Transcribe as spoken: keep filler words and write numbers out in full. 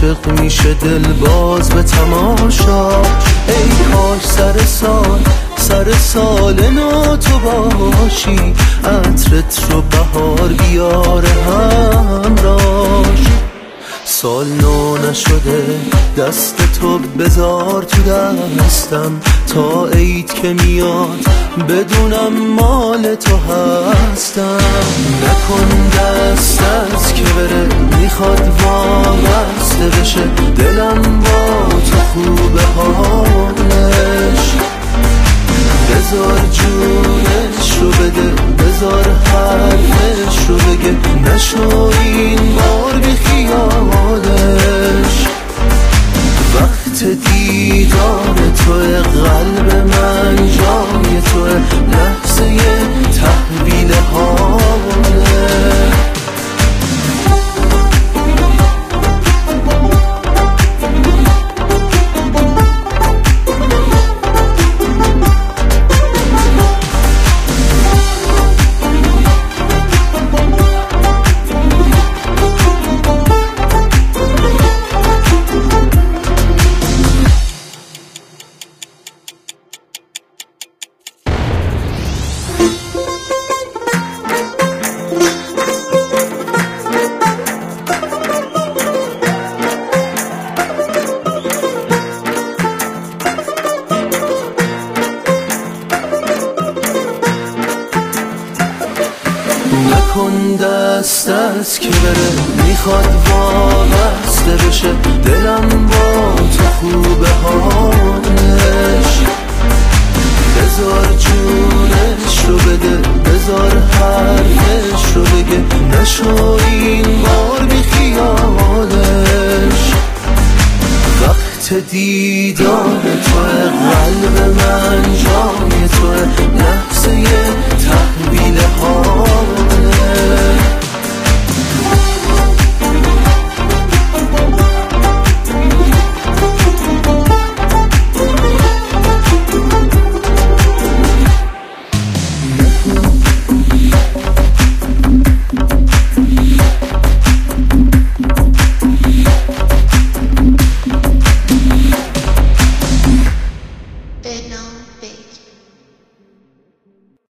عاشق میشه دل باز به تماشاش. ای کاش سر سال سر سال نو تو باشی، عطرت رو بهار بیاره همراش. سال نو نشده دست تو بذار تو دستم، تا عید که میاد بدونم مال تو هستم. نکن دستت که بره میخواد وابسته بشه، دلم با تو خوبه حالش. بذار جونش رو بده، بذار حرفش رو بگه، نشو این بار بی خیالش. وقت دیدار توی قلب من جای توی، لحظه تحویل حاله. نکن دستت که بره میخواد وابسته بشه، دلم با تو خوبه حالش. بذار جونش رو بده، بذار حرفش رو بگه، نشو این بار بی خیالش. وقت دیدار توی قلب من جای توی، لحظه تحویل حاله. Big no.